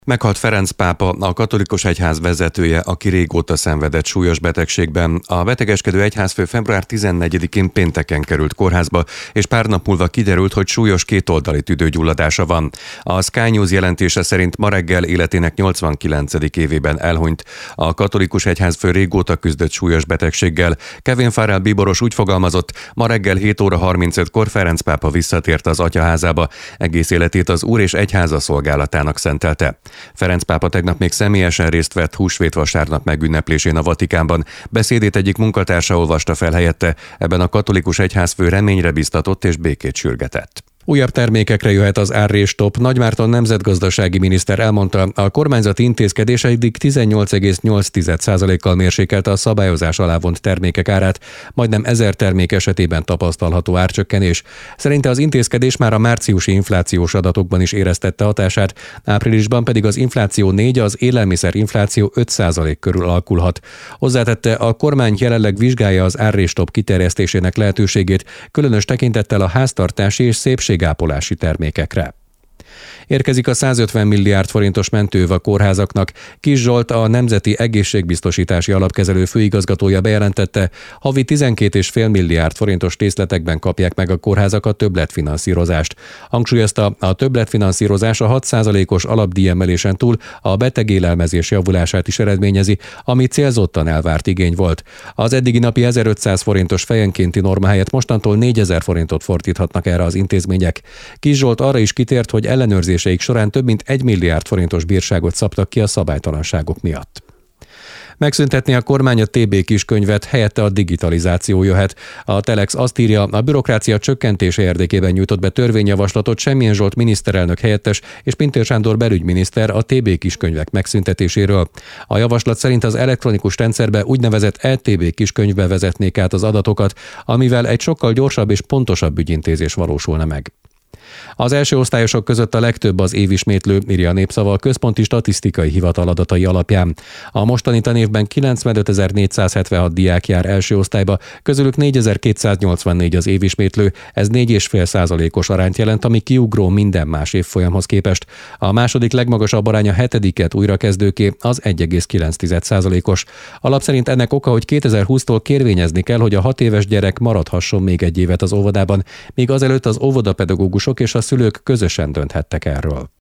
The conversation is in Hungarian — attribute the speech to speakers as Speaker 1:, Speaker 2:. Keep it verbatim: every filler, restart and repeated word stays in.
Speaker 1: Meghalt Ferenc pápa, a katolikus egyház vezetője, aki régóta szenvedett súlyos betegségben. A betegeskedő egyházfő február tizennegyedikén pénteken került kórházba, és pár nap múlva kiderült, hogy súlyos kétoldali tüdőgyulladása van. A Sky News jelentése szerint ma reggel életének nyolcvankilencedik évében elhunyt. A katolikus egyházfő régóta küzdött súlyos betegséggel. Kevin Farrell bíboros úgy fogalmazott, ma reggel hét óra harmincötkor Ferenc pápa visszatért az atyaházába. Egész életét az Úr és egyháza szolgálatának szentelte. Ferenc pápa tegnap még személyesen részt vett húsvétvasárnap megünneplésén a Vatikánban. Beszédét egyik munkatársa olvasta fel helyette, ebben a katolikus egyházfő reményre biztatott és békét sürgetett. Újabb termékekre jöhet az árrés-stop. Nagy Márton nemzetgazdasági miniszter elmondta, a kormányzati intézkedés eddig tizennyolc egész nyolc százalékkal mérsékelte a szabályozás alá vont termékek árát, majdnem ezer termék esetében tapasztalható árcsökkenés. Szerinte az intézkedés már a márciusi inflációs adatokban is éreztette hatását, áprilisban pedig az infláció négy, az élelmiszer infláció öt százalék körül alakulhat. Hozzátette, a kormány jelenleg vizsgálja az árrés-stop kiterjesztésének lehetőségét, különös tekintettel a háztartási és szépség ápolási termékekre. Érkezik a százötven milliárd forintos mentőv a kórházaknak. Kis Zsolt, a Nemzeti Egészségbiztosítási Alapkezelő főigazgatója bejelentette, havi tizenkét egész öt milliárd forintos részletekben kapják meg a kórházak a többletfinanszírozást. Hangsúlyozta, a többletfinanszírozás a hat százalékos alapdíjemelésen túl a betegélelmezés javulását is eredményezi, ami célzottan elvárt igény volt. Az eddigi napi ezerötszáz forintos fejenkénti norma helyett mostantól négyezer forintot fordíthatnak erre az intézmények. Kis Zsolt arra is kitért, hogy ellenőrzéseik során több mint egy milliárd forintos bírságot szabtak ki a szabálytalanságok miatt. Megszüntetni a kormány a té bé kiskönyvet, helyette a digitalizáció jöhet. A Telex azt írja, a bürokrácia csökkentése érdekében nyújtott be törvényjavaslatot Semmilyen Zsolt miniszterelnök helyettes és Pintér Sándor belügyminiszter a té bé kiskönyvek megszüntetéséről. A javaslat szerint az elektronikus rendszerbe úgynevezett é té bé kiskönyvbe vezetnék át az adatokat, amivel egy sokkal gyorsabb és pontosabb ügyintézés valósulna meg. Az első osztályosok között a legtöbb az évismétlő, írja a Népszava a Központi Statisztikai Hivatal adatai alapján. A mostani tanévben kilencvenötezer-négyszázhetvenhat diák jár első osztályba, közülük négyezer-kétszáznyolcvannégy az évismétlő, ez négy egész öt százalékos arányt jelent, ami kiugró minden más évfolyamhoz képest. A második legmagasabb arány a hetediket újrakezdőké, az egy egész kilenc százalékos. Alap szerint ennek oka, hogy kétezer-húsztól kérvényezni kell, hogy a hat éves gyerek maradhasson még egy évet az óvodában, míg azelőtt az óvodapedagógusok és a szülők közösen dönthettek erről.